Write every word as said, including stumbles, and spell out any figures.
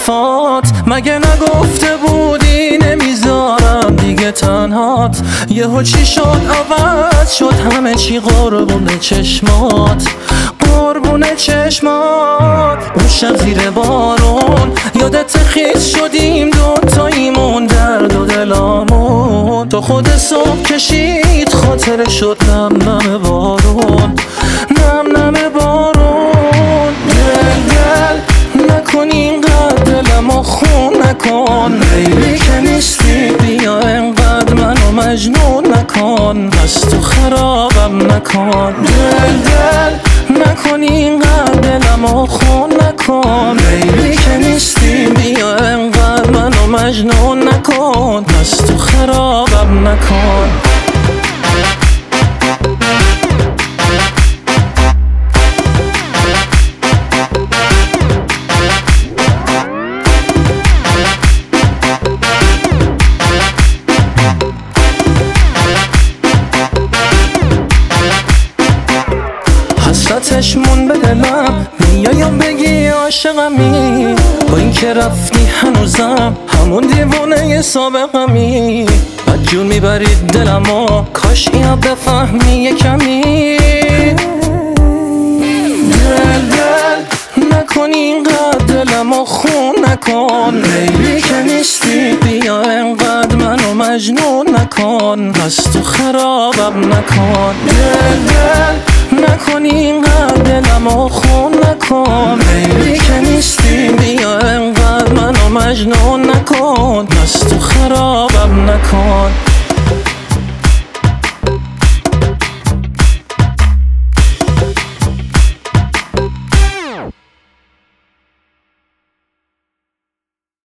حرفات؟ مگه نگفته بودی نمیذارم دیگه تنهات؟ یهو چی شد عوض شد همه چی؟ قربون چشمات، قربون چشمات. اون شب زیر بارون یادت خیز شدیم دوتاییمون، درد و دلامون تو خود صبح کشید خاطر شد نم نم بارون، نم نم بارون. دل دل نکن اینقدر دلمو خون نکن، لیلی که نیستی بیا اینقدر منو مجنون نکن، بس تو خرابم نکن. دل دل نکن اینقدر دلمو خون نکن، لیلی که نیستی بیا اینقدر منو مجنون نکن، بس تو خرابم نکن. حسرتش مون به دلم، میایم بگی عاشقمی، با این که رفتی هنوزم همون دیوونه سابقمی. بدجور میبرید دلمو، کاش اینو بفهمی یه کمی. دل دل نکن اینقدر دلمو خون نکن، لیلی که نیستی بیا اینقدر منو مجنون نکن، بس تو خرابم نکن. دل دل نکن اینقدر دلمو خون نکن، لیلی که نیستی بیا اینقدر منو مجنون نکن، بس تو خرابم نکن.